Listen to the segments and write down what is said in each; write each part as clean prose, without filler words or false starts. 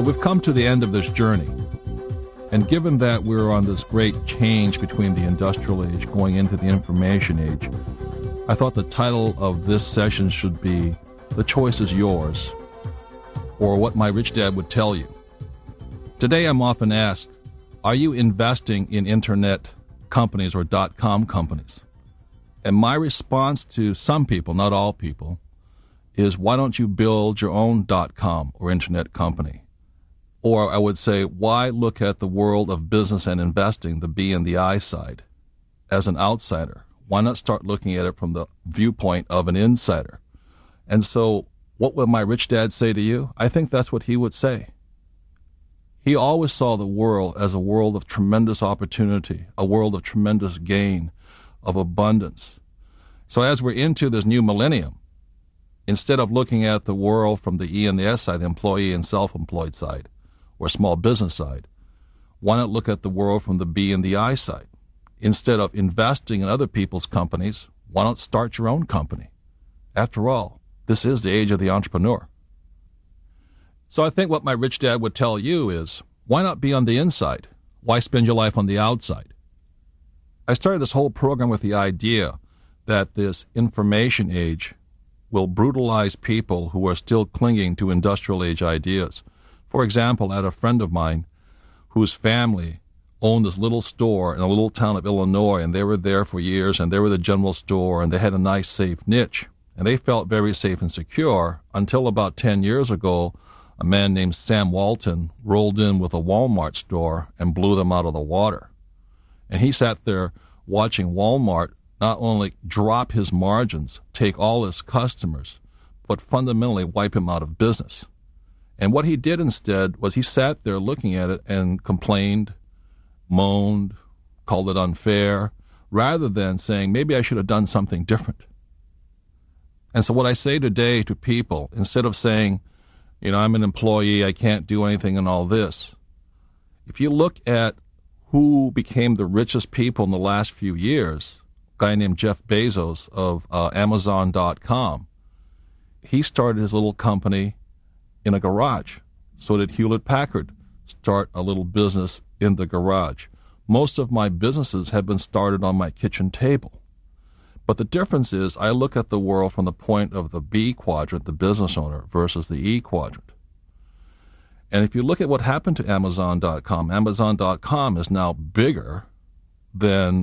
we've come to the end of this journey. And given that we're on this great change between the industrial age going into the information age, I thought the title of this session should be The Choice is Yours, or What My Rich Dad Would Tell You. Today I'm often asked, are you investing in internet companies or .com companies? And my response to some people, not all people, is why don't you build your own .com or internet company? Or I would say, why look at the world of business and investing, the B and the I side, as an outsider? Why not start looking at it from the viewpoint of an insider? And so what would my rich dad say to you? I think that's what he would say. He always saw the world as a world of tremendous opportunity, a world of tremendous gain, of abundance. So as we're into this new millennium, instead of looking at the world from the E and the S side, the employee and self-employed side, or small business side, why not look at the world from the B and the I side? Instead of investing in other people's companies, why not start your own company? After all, this is the age of the entrepreneur. So I think what my rich dad would tell you is, why not be on the inside? Why spend your life on the outside? I started this whole program with the idea that this information age will brutalize people who are still clinging to industrial age ideas. For example, I had a friend of mine whose family owned this little store in a little town of Illinois, and they were there for years, and they were the general store, and they had a nice, safe niche. And they felt very safe and secure until about 10 years ago, a man named Sam Walton rolled in with a Walmart store and blew them out of the water. And he sat there watching Walmart not only drop his margins, take all his customers, but fundamentally wipe him out of business. And what he did instead was he sat there looking at it and complained, moaned, called it unfair, rather than saying, maybe I should have done something different. And so what I say today to people, instead of saying, I'm an employee, I can't do anything and all this, if you look at who became the richest people in the last few years, a guy named Jeff Bezos of Amazon.com, he started his little company in a garage. So did Hewlett-Packard start a little business in the garage. Most of my businesses have been started on my kitchen table. But the difference is I look at the world from the point of the B quadrant, the business owner, versus the E quadrant. And if you look at what happened to Amazon.com, Amazon.com is now bigger than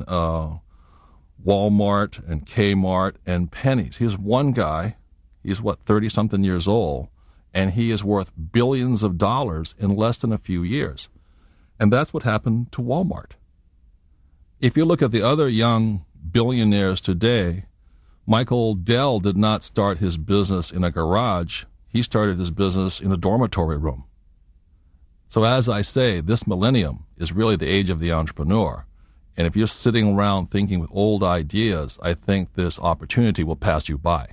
Walmart and Kmart and Penny's. He's one guy, he's 30-something years old, and he is worth billions of dollars in less than a few years. And that's what happened to Walmart. If you look at the other young billionaires today, Michael Dell did not start his business in a garage. He started his business in a dormitory room. So as I say, this millennium is really the age of the entrepreneur. And if you're sitting around thinking with old ideas, I think this opportunity will pass you by.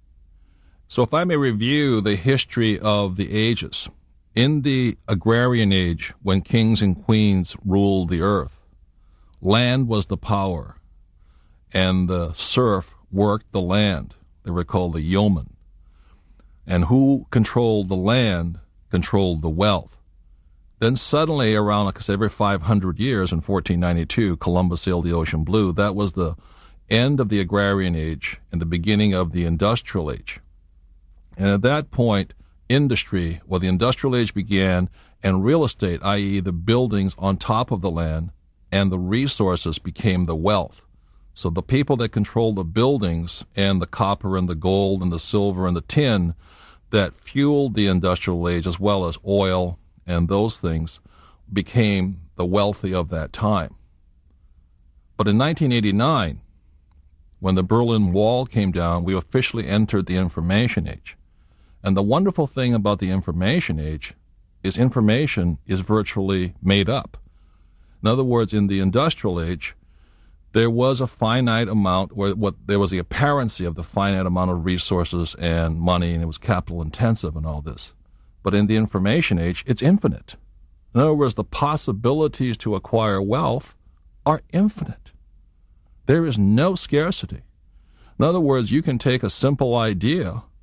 So if I may review the history of the ages, in the agrarian age, when kings and queens ruled the earth, land was the power, and the serf worked the land. They were called the yeomen. And who controlled the land controlled the wealth. Then suddenly, around every 500 years in 1492, Columbus sailed the ocean blue. That was the end of the agrarian age and the beginning of the industrial age. And at that point, industry, the industrial age began, and real estate, i.e. the buildings on top of the land, and the resources became the wealth. So the people that controlled the buildings and the copper and the gold and the silver and the tin that fueled the industrial age, as well as oil and those things, became the wealthy of that time. But in 1989, when the Berlin Wall came down, we officially entered the information age. And the wonderful thing about the information age is information is virtually made up. In other words, in the industrial age, there was a finite amount, there was the apparency of the finite amount of resources and money, and it was capital intensive and all this. But in the information age, it's infinite. In other words, the possibilities to acquire wealth are infinite. There is no scarcity. In other words, you can take a simple idea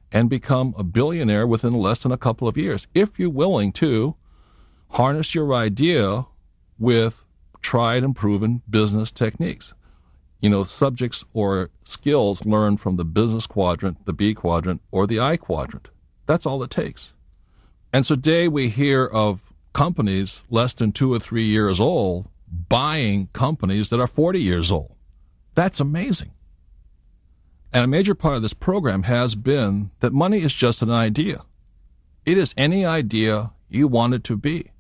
and become a billionaire within less than a couple of years, if you're willing to harness your idea with tried and proven business techniques. Subjects or skills learned from the business quadrant, the B quadrant, or the I quadrant. That's all it takes. And today we hear of companies less than 2 or 3 years old buying companies that are 40 years old. That's amazing. And a major part of this program has been that money is just an idea. It is any idea you want it to be.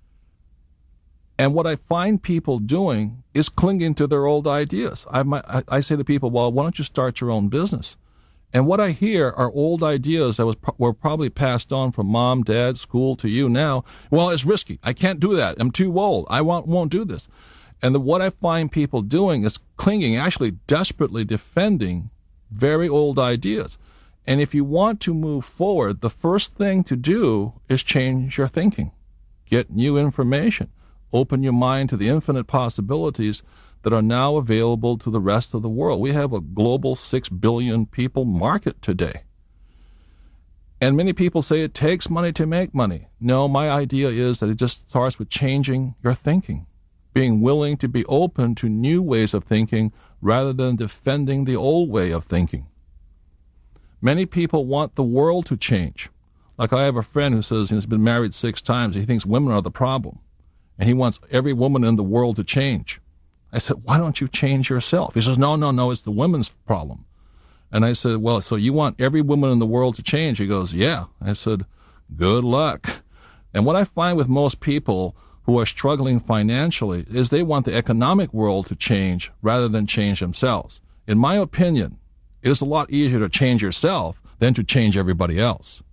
And what I find people doing is clinging to their old ideas. I say to people, well, why don't you start your own business? And what I hear are old ideas that were probably passed on from mom, dad, school to you now. Well, it's risky. I can't do that. I'm too old. I won't do this. And what I find people doing is clinging, actually desperately defending very old ideas. And if you want to move forward, the first thing to do is change your thinking. Get new information. Open your mind to the infinite possibilities that are now available to the rest of the world. We have a global 6 billion people market today. And many people say it takes money to make money. No, my idea is that it just starts with changing your thinking, being willing to be open to new ways of thinking rather than defending the old way of thinking. Many people want the world to change. Like I have a friend who says he's been married 6 times. He thinks women are the problem. And he wants every woman in the world to change. I said, why don't you change yourself? He says, no, it's the women's problem. And I said, well, so you want every woman in the world to change? He goes, yeah. I said, good luck. And what I find with most people who are struggling financially is they want the economic world to change rather than change themselves. In my opinion, it is a lot easier to change yourself than to change everybody else.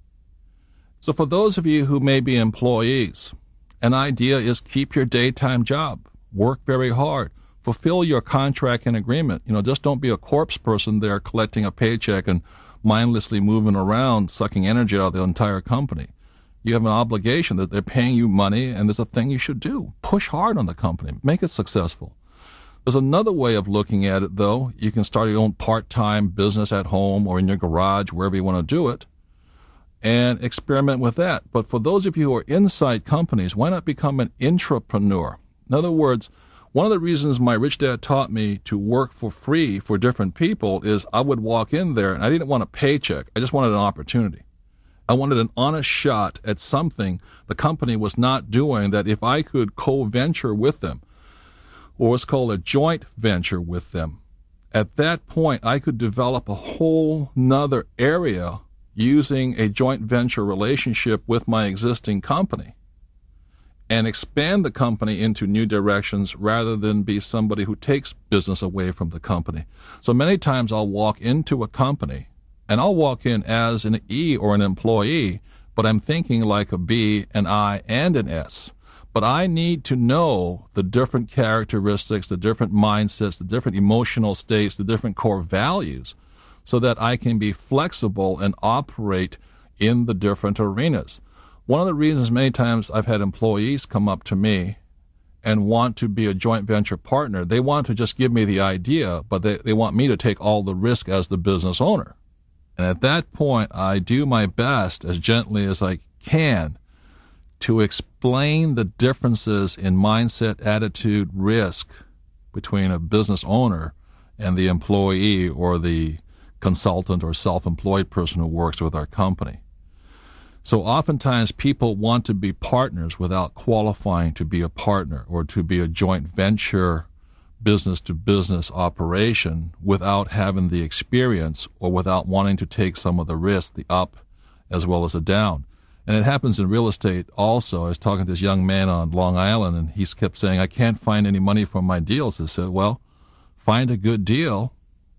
So for those of you who may be employees, an idea is keep your daytime job, work very hard, fulfill your contract and agreement. Just don't be a corpse person there collecting a paycheck and mindlessly moving around, sucking energy out of the entire company. You have an obligation that they're paying you money, and there's a thing you should do. Push hard on the company. Make it successful. There's another way of looking at it, though. You can start your own part-time business at home or in your garage, wherever you want to do it, and experiment with that. But for those of you who are inside companies, why not become an intrapreneur? In other words, one of the reasons my rich dad taught me to work for free for different people is I would walk in there and I didn't want a paycheck. I just wanted an opportunity. I wanted an honest shot at something the company was not doing that if I could co-venture with them, or what's called a joint venture with them, at that point I could develop a whole nother area using a joint venture relationship with my existing company and expand the company into new directions rather than be somebody who takes business away from the company. So many times I'll walk into a company and I'll walk in as an E or an employee, but I'm thinking like a B, an I, and an S. But I need to know the different characteristics, the different mindsets, the different emotional states, the different core values, so that I can be flexible and operate in the different arenas. One of the reasons many times I've had employees come up to me and want to be a joint venture partner, they want to just give me the idea, but they want me to take all the risk as the business owner. And at that point, I do my best, as gently as I can, to explain the differences in mindset, attitude, risk between a business owner and the employee or the consultant or self-employed person who works with our company. So oftentimes people want to be partners without qualifying to be a partner or to be a joint venture business-to-business operation without having the experience or without wanting to take some of the risk, the up as well as the down. And it happens in real estate also. I was talking to this young man on Long Island, and he kept saying, I can't find any money for my deals. I said, well, find a good deal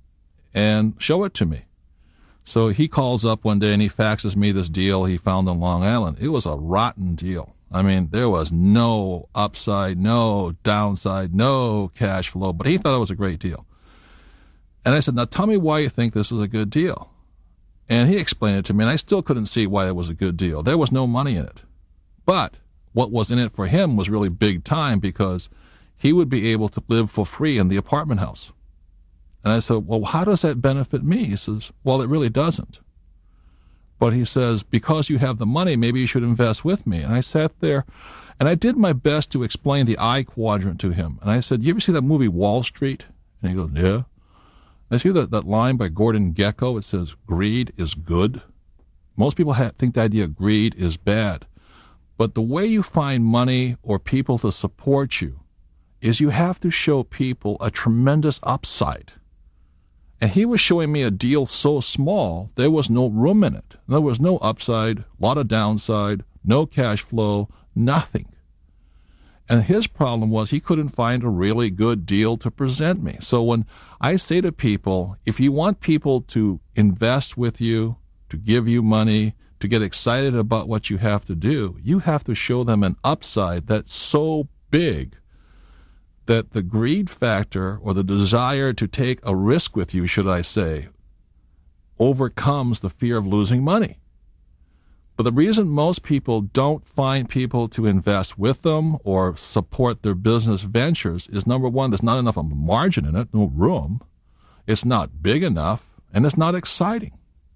and show it to me. So he calls up one day and he faxes me this deal he found on Long Island. It was a rotten deal. I mean, there was no upside, no downside, no cash flow, but he thought it was a great deal. And I said, now tell me why you think this is a good deal. And he explained it to me, and I still couldn't see why it was a good deal. There was no money in it. But what was in it for him was really big time because he would be able to live for free in the apartment house. And I said, well, how does that benefit me? He says, well, it really doesn't. But he says, because you have the money, maybe you should invest with me. And I sat there, and I did my best to explain the I quadrant to him. And I said, you ever see that movie Wall Street? And he goes, yeah. I see that line by Gordon Gekko. It says, greed is good. Most people think the idea of greed is bad. But the way you find money or people to support you is you have to show people a tremendous upside. And he was showing me a deal so small, there was no room in it. There was no upside, a lot of downside, no cash flow, nothing. And his problem was he couldn't find a really good deal to present me. So when I say to people, if you want people to invest with you, to give you money, to get excited about what you have to do, you have to show them an upside that's so big that the greed factor, or the desire to take a risk with you, should I say, overcomes the fear of losing money. But the reason most people don't find people to invest with them or support their business ventures is, number one, there's not enough of a margin in it, no room. It's not big enough, and it's not exciting.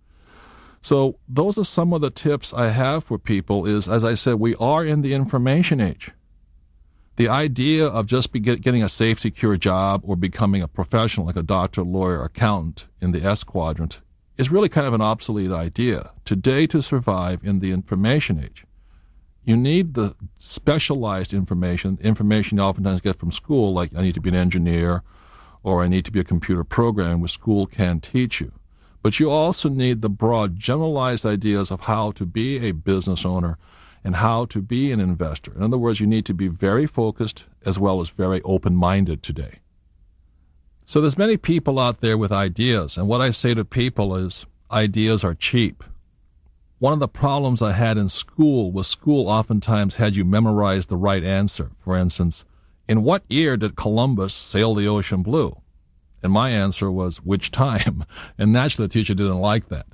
So those are some of the tips I have for people is, as I said, we are in the information age. The idea of just getting a safe, secure job or becoming a professional like a doctor, lawyer, accountant in the S quadrant is really kind of an obsolete idea. Today, to survive in the information age, you need the specialized information you oftentimes get from school, like I need to be an engineer or I need to be a computer programmer, which school can teach you. But you also need the broad, generalized ideas of how to be a business owner and how to be an investor. In other words, you need to be very focused as well as very open-minded today. So there's many people out there with ideas, and what I say to people is ideas are cheap. One of the problems I had in school was school oftentimes had you memorize the right answer. For instance, in what year did Columbus sail the ocean blue? And my answer was, which time? And naturally the teacher didn't like that.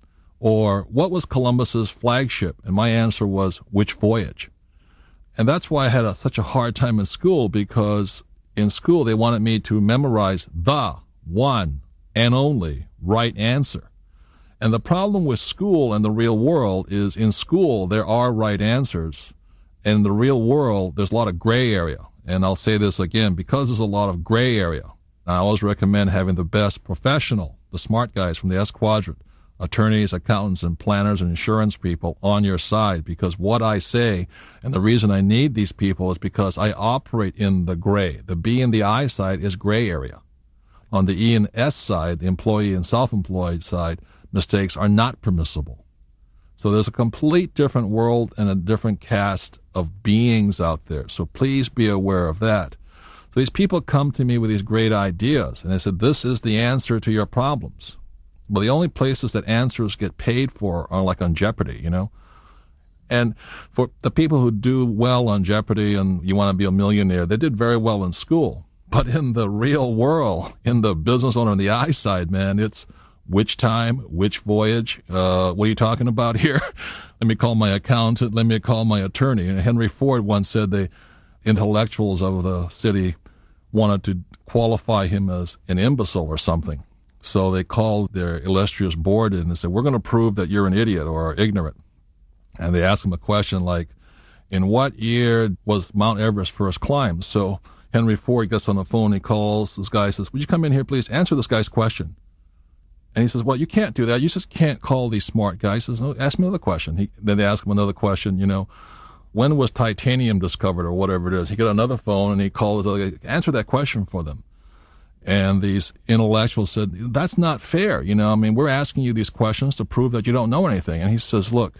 Or, what was Columbus's flagship? And my answer was, which voyage? And that's why I had such a hard time in school, because in school they wanted me to memorize the one and only right answer. And the problem with school and the real world is, in school there are right answers, and in the real world there's a lot of gray area. And I'll say this again, because there's a lot of gray area, I always recommend having the best professional, the smart guys from the S quadrant, attorneys, accountants, and planners and insurance people on your side, because what I say, and the reason I need these people, is because I operate in the gray. The B and the I side is gray area. On the E and S side, the employee and self-employed side, mistakes are not permissible. So there's a complete different world and a different cast of beings out there. So please be aware of that. So these people come to me with these great ideas, and they said, this is the answer to your problems. Well, the only places that answers get paid for are like on Jeopardy, you know. And for the people who do well on Jeopardy and you want to be a millionaire, they did very well in school. But in the real world, in the business owner on the I side, man, it's which time, which voyage, what are you talking about here? Let me call my accountant, let me call my attorney. And Henry Ford once said the intellectuals of the city wanted to qualify him as an imbecile or something. So they called their illustrious board in and said, we're going to prove that you're an idiot or ignorant. And they asked him a question like, in what year was Mount Everest first climbed? So Henry Ford gets on the phone, he calls this guy, says, would you come in here, please? Answer this guy's question. And he says, well, you can't do that. You just can't call these smart guys. He says, no, ask me another question. Then they ask him another question, you know, when was titanium discovered or whatever it is? He got another phone and he called his other guy, answer that question for them. And these intellectuals said, that's not fair. You know, I mean, we're asking you these questions to prove that you don't know anything. And he says, look,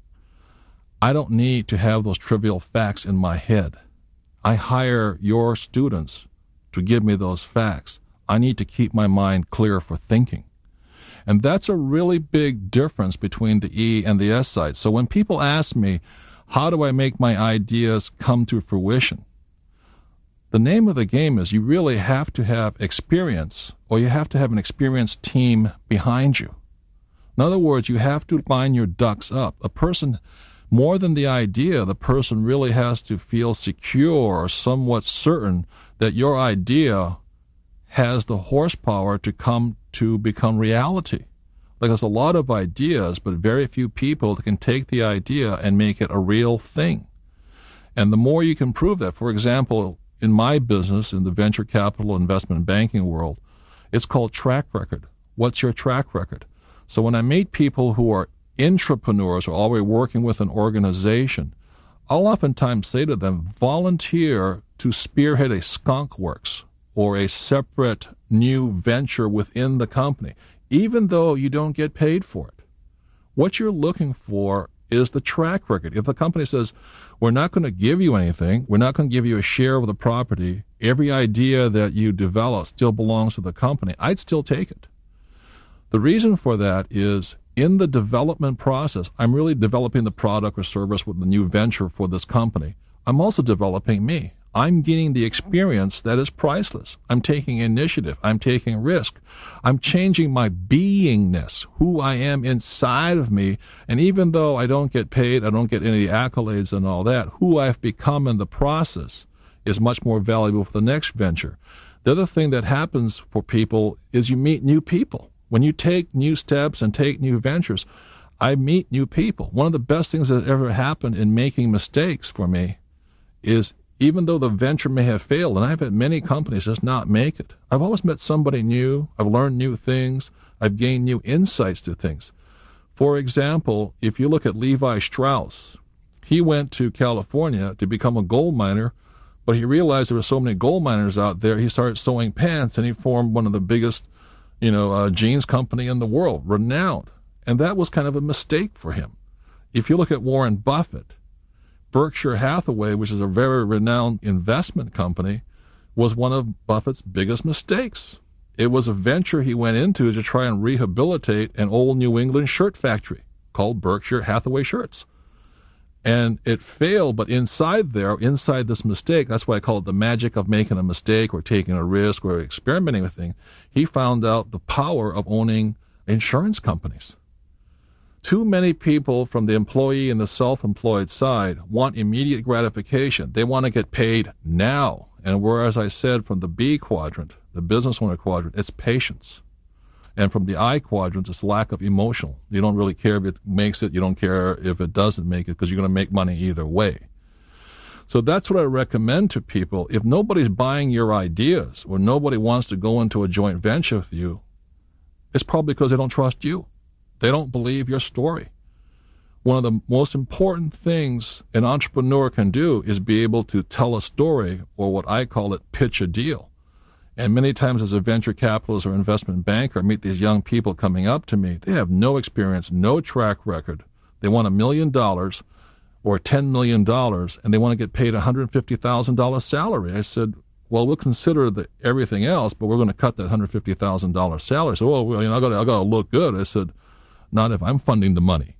I don't need to have those trivial facts in my head. I hire your students to give me those facts. I need to keep my mind clear for thinking. And that's a really big difference between the E and the S side. So when people ask me, how do I make my ideas come to fruition? The name of the game is you really have to have experience, or you have to have an experienced team behind you. In other words, you have to line your ducks up. A person, more than the idea, the person really has to feel secure or somewhat certain that your idea has the horsepower to become reality. Like there's a lot of ideas, but very few people that can take the idea and make it a real thing. And the more you can prove that, for example, in my business, in the venture capital investment banking world, it's called track record. What's your track record? So when I meet people who are intrapreneurs or already working with an organization, I'll oftentimes say to them, volunteer to spearhead a skunk works or a separate new venture within the company, even though you don't get paid for it. What you're looking for is the track record. If the company says, we're not going to give you anything, we're not going to give you a share of the property, every idea that you develop still belongs to the company, I'd still take it. The reason for that is in the development process, I'm really developing the product or service with the new venture for this company. I'm also developing me. I'm gaining the experience that is priceless. I'm taking initiative. I'm taking risk. I'm changing my beingness, who I am inside of me. And even though I don't get paid, I don't get any accolades and all that, who I've become in the process is much more valuable for the next venture. The other thing that happens for people is you meet new people. When you take new steps and take new ventures, I meet new people. One of the best things that ever happened in making mistakes for me is even though the venture may have failed, and I've had many companies just not make it, I've always met somebody new, I've learned new things, I've gained new insights to things. For example, if you look at Levi Strauss, he went to California to become a gold miner, but he realized there were so many gold miners out there, he started sewing pants, and he formed one of the biggest, jeans company in the world, renowned. And that was kind of a mistake for him. If you look at Warren Buffett, Berkshire Hathaway, which is a very renowned investment company, was one of Buffett's biggest mistakes. It was a venture he went into to try and rehabilitate an old New England shirt factory called Berkshire Hathaway Shirts. And it failed, but inside this mistake, that's why I call it the magic of making a mistake or taking a risk or experimenting with things, he found out the power of owning insurance companies. Too many people from the employee and the self-employed side want immediate gratification. They want to get paid now. And whereas I said from the B quadrant, the business owner quadrant, it's patience. And from the I quadrant, it's lack of emotional. You don't really care if it makes it. You don't care if it doesn't make it because you're going to make money either way. So that's what I recommend to people. If nobody's buying your ideas or nobody wants to go into a joint venture with you, it's probably because they don't trust you. They don't believe your story. One of the most important things an entrepreneur can do is be able to tell a story, or what I call it, pitch a deal. And many times as a venture capitalist or investment banker, I meet these young people coming up to me. They have no experience, no track record. They want $1 million or $10 million, and they want to get paid a $150,000 salary. I said, well, we'll consider everything else, but we're going to cut that $150,000 salary. So, I got to look good. I said, not if I'm funding the money.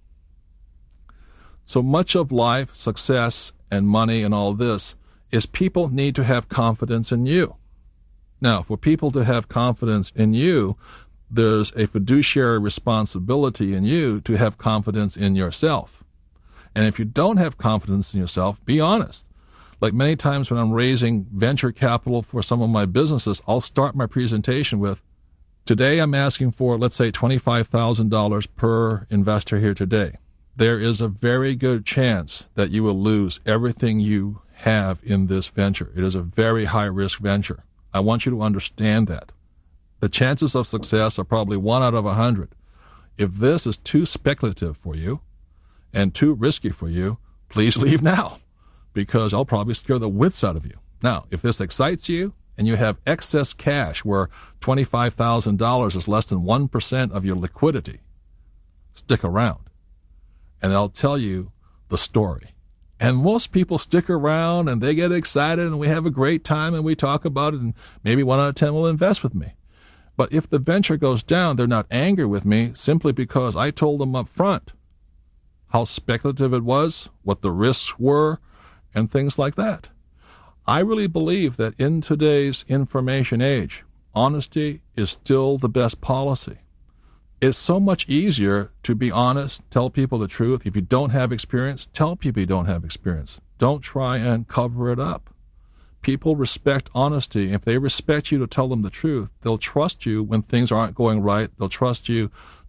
So much of life, success, and money and all this is people need to have confidence in you. Now, for people to have confidence in you, there's a fiduciary responsibility in you to have confidence in yourself. And if you don't have confidence in yourself, be honest. Like many times when I'm raising venture capital for some of my businesses, I'll start my presentation with, today I'm asking for, let's say, $25,000 per investor here today. There is a very good chance that you will lose everything you have in this venture. It is a very high-risk venture. I want you to understand that. The chances of success are probably 1 out of 100. If this is too speculative for you and too risky for you, please leave now, because I'll probably scare the wits out of you. Now, if this excites you and you have excess cash where $25,000 is less than 1% of your liquidity, stick around, and I'll tell you the story. And most people stick around and they get excited and we have a great time and we talk about it, and maybe 1 out of 10 will invest with me. But if the venture goes down, they're not angry with me simply because I told them up front how speculative it was, what the risks were, and things like that. I really believe that in today's information age, honesty is still the best policy. It's so much easier to be honest, tell people the truth. If you don't have experience, tell people you don't have experience. Don't try and cover it up. People respect honesty. If they respect you to tell them the truth, they'll trust you when things aren't going right. They'll trust you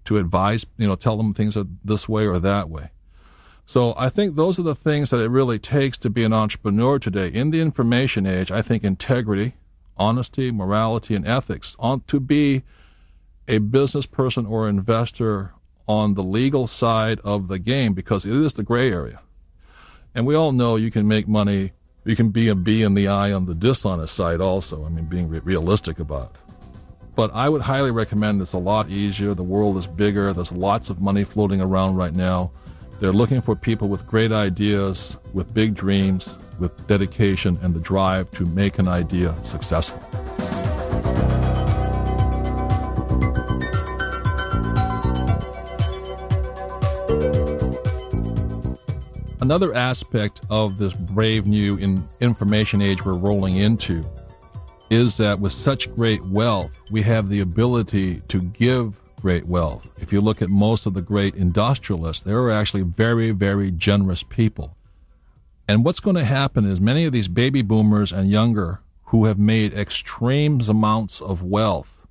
to advise, tell them things are this way or that way. So I think those are the things that it really takes to be an entrepreneur today. In the information age, I think integrity, honesty, morality, and ethics, to be a business person or investor on the legal side of the game, because it is the gray area. And we all know you can make money, you can be a bee in the eye on the dishonest side also, being realistic about it. But I would highly recommend it's a lot easier. The world is bigger. There's lots of money floating around right now. They're looking for people with great ideas, with big dreams, with dedication and the drive to make an idea successful. Another aspect of this brave new information age we're rolling into is that with such great wealth, we have the ability to give great wealth. If you look at most of the great industrialists, they are actually very, very generous people. And what's going to happen is many of these baby boomers and younger who have made extreme amounts of wealth,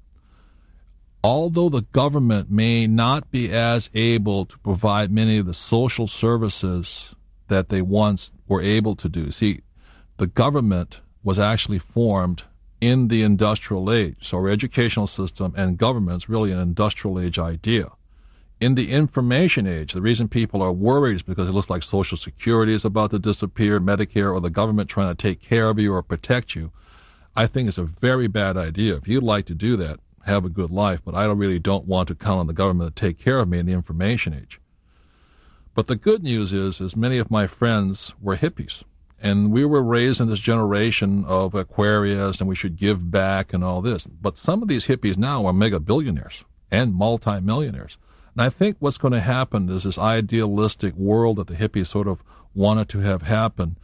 although the government may not be as able to provide many of the social services that they once were able to do. See, the government was actually formed in the industrial age. So our educational system and government is really an industrial age idea. In the information age, the reason people are worried is because it looks like Social Security is about to disappear, Medicare, or the government trying to take care of you or protect you. I think it's a very bad idea. If you'd like to do that, have a good life, but I really don't want to count on the government to take care of me in the information age. But the good news is many of my friends were hippies. And we were raised in this generation of Aquarius, and we should give back and all this. But some of these hippies now are mega billionaires and multimillionaires. And I think what's going to happen is this idealistic world that the hippies sort of wanted to have happen,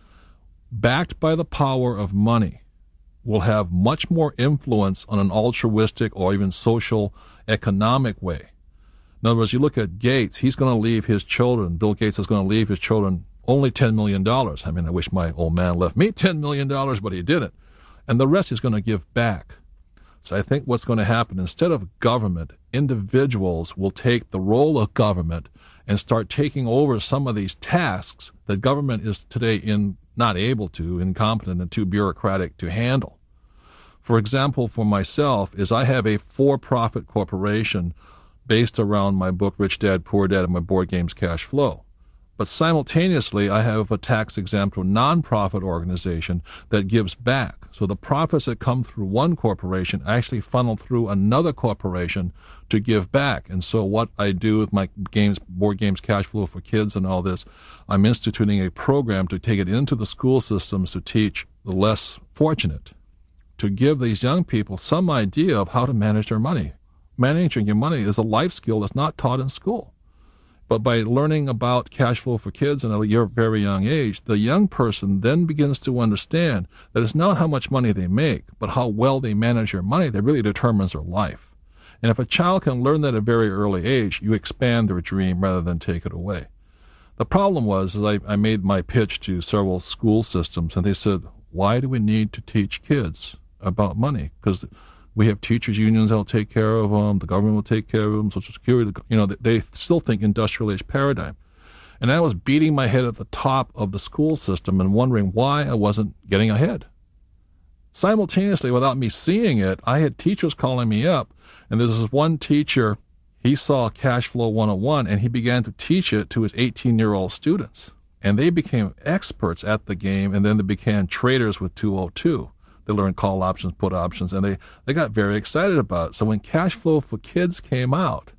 backed by the power of money, will have much more influence on an altruistic or even social economic way. In other words, you look at Gates, he's going to leave his children, Bill Gates is going to leave his children only $10 million. I wish my old man left me $10 million, but he didn't. And the rest he's going to give back. So I think what's going to happen, instead of government, individuals will take the role of government and start taking over some of these tasks that government is today not able to, incompetent and too bureaucratic to handle. For example, for myself, is I have a for-profit corporation based around my book, Rich Dad, Poor Dad, and my board games Cash Flow. But simultaneously, I have a tax-exempt nonprofit organization that gives back. So the profits that come through one corporation actually funnel through another corporation to give back. And so what I do with my board games Cash Flow for Kids and all this, I'm instituting a program to take it into the school systems to teach the less fortunate, to give these young people some idea of how to manage their money. Managing your money is a life skill that's not taught in school. But by learning about cash flow for kids at a very young age, the young person then begins to understand that it's not how much money they make, but how well they manage their money that really determines their life. And if a child can learn that at a very early age, you expand their dream rather than take it away. The problem was I made my pitch to several school systems, and they said, why do we need to teach kids about money? Because we have teachers' unions that will take care of them. The government will take care of them. Social Security, they still think industrial age paradigm. And I was beating my head at the top of the school system and wondering why I wasn't getting ahead. Simultaneously, without me seeing it, I had teachers calling me up. And there's this one teacher, he saw Cash Flow 101, and he began to teach it to his 18-year-old students. And they became experts at the game, and then they became traders with 202. They learned call options, put options, and they got very excited about it. So when Cash Flow for Kids came out,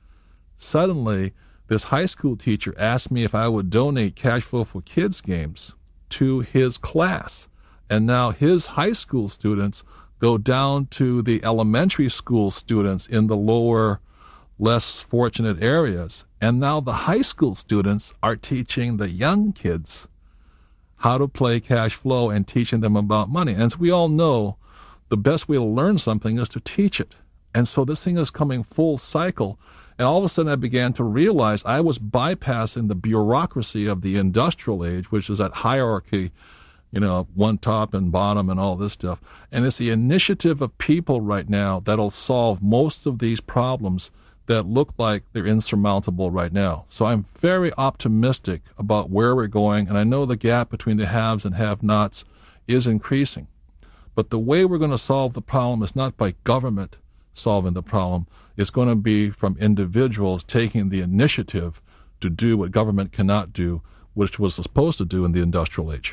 suddenly this high school teacher asked me if I would donate Cash Flow for Kids games to his class. And now his high school students go down to the elementary school students in the lower, less fortunate areas. And now the high school students are teaching the young kids how to play cash flow and teaching them about money. And as we all know, the best way to learn something is to teach it. And so this thing is coming full cycle. And all of a sudden I began to realize I was bypassing the bureaucracy of the industrial age, which is that hierarchy, one top and bottom and all this stuff. And it's the initiative of people right now that'll solve most of these problems that look like they're insurmountable right now. So I'm very optimistic about where we're going, and I know the gap between the haves and have-nots is increasing. But the way we're going to solve the problem is not by government solving the problem. It's going to be from individuals taking the initiative to do what government cannot do, which was supposed to do in the industrial age.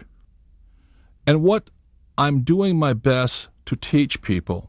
And what I'm doing my best to teach people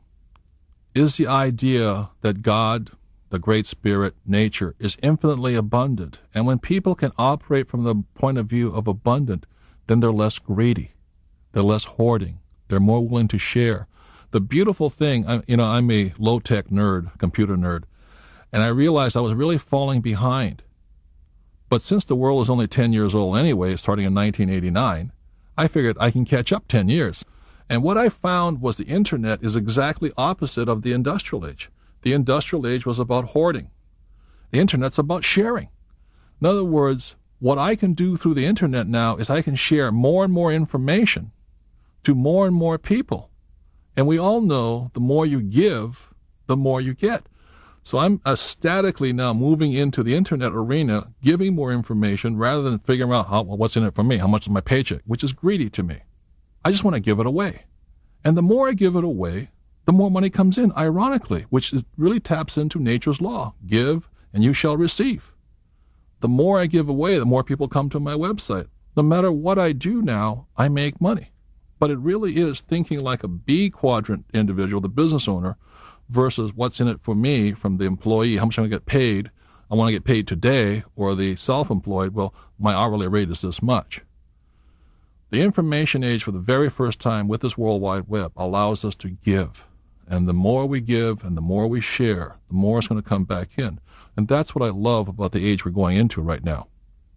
is the idea that God, the Great Spirit, nature, is infinitely abundant. And when people can operate from the point of view of abundant, then they're less greedy. They're less hoarding. They're more willing to share. The beautiful thing, I'm a low-tech nerd, computer nerd, and I realized I was really falling behind. But since the world is only 10 years old anyway, starting in 1989, I figured I can catch up 10 years. And what I found was the internet is exactly opposite of the industrial age. The industrial age was about hoarding. The internet's about sharing. In other words, what I can do through the internet now is I can share more and more information to more and more people. And we all know the more you give, the more you get. So I'm ecstatically now moving into the internet arena, giving more information rather than figuring out what's in it for me, how much is my paycheck, which is greedy to me. I just want to give it away. And the more I give it away, the more money comes in, ironically, which really taps into nature's law. Give, and you shall receive. The more I give away, the more people come to my website. No matter what I do now, I make money. But it really is thinking like a B quadrant individual, the business owner, versus what's in it for me from the employee. How much am I going to get paid? I want to get paid today. Or the self-employed, well, my hourly rate is this much. The information age for the very first time with this World Wide Web allows us to give. And the more we give and the more we share, the more it's going to come back in. And that's what I love about the age we're going into right now.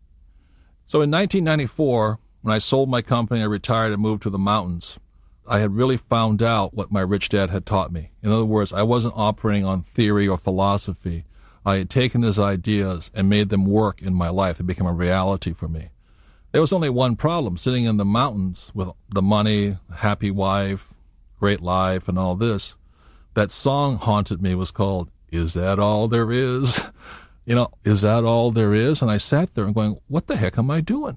So in 1994, when I sold my company, I retired and moved to the mountains, I had really found out what my rich dad had taught me. In other words, I wasn't operating on theory or philosophy. I had taken his ideas and made them work in my life. They became a reality for me. There was only one problem, sitting in the mountains with the money, happy wife, great life, and all this. That song haunted me, was called, "Is That All There Is?" Is that all there is? And I sat there and going, what the heck am I doing?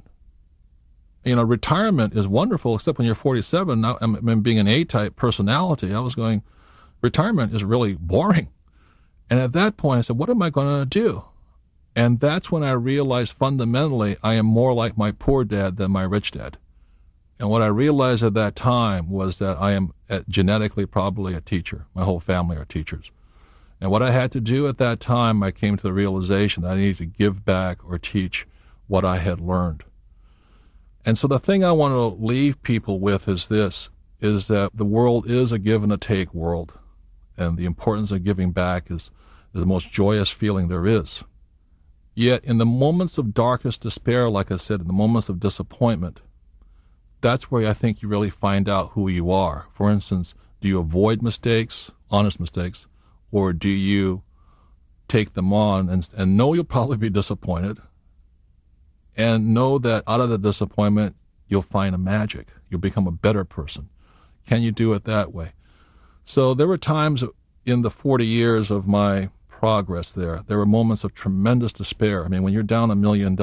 Retirement is wonderful, except when you're 47. Now, I'm being an A-type personality. I was going, retirement is really boring. And at that point, I said, what am I going to do? And that's when I realized fundamentally I am more like my poor dad than my rich dad. And what I realized at that time was that I am genetically probably a teacher. My whole family are teachers. And what I had to do at that time, I came to the realization that I needed to give back or teach what I had learned. And so the thing I want to leave people with is this, is that the world is a give and a take world. And the importance of giving back is the most joyous feeling there is. Yet in the moments of darkest despair, like I said, in the moments of disappointment, that's where I think you really find out who you are. For instance, do you avoid mistakes, honest mistakes, or do you take them on and know you'll probably be disappointed, and know that out of the disappointment, you'll find a magic. You'll become a better person. Can you do it that way? So there were times in the 40 years of my progress there were moments of tremendous despair. I mean, when you're down $1 million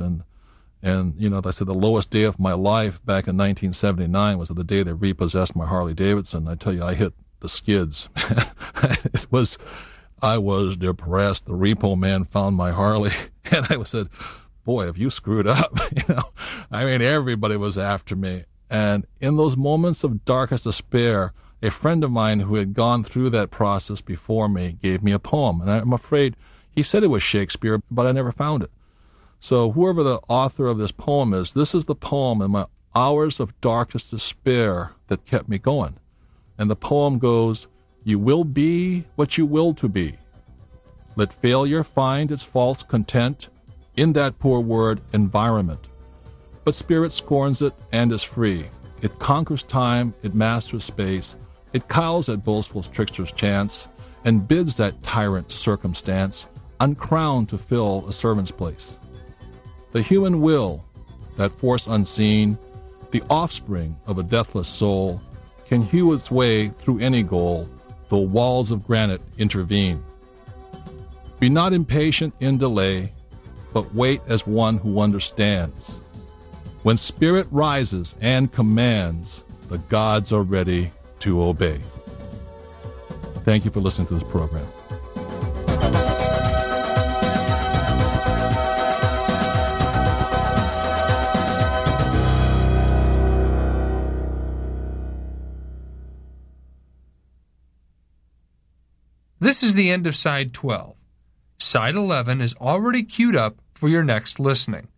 and I said the lowest day of my life back in 1979 was the day they repossessed my Harley Davidson. I tell you, I hit the skids. I was depressed. The repo man found my Harley, and I said, boy, have you screwed up. Everybody was after me. And in those moments of darkest despair, a friend of mine who had gone through that process before me gave me a poem. And I'm afraid he said it was Shakespeare, but I never found it. So whoever the author of this poem is, this is the poem in my hours of darkest despair that kept me going. And the poem goes, "You will be what you will to be. Let failure find its false content in that poor word, environment. But spirit scorns it and is free. It conquers time, it masters space. It cowls at boastful trickster's chance, and bids that tyrant circumstance uncrowned to fill a servant's place. The human will, that force unseen, the offspring of a deathless soul, can hew its way through any goal, though walls of granite intervene. Be not impatient in delay, but wait as one who understands. When spirit rises and commands, the gods are ready to obey. Thank you for listening to this program. This is the end of Side 12. Side 11 is already queued up for your next listening.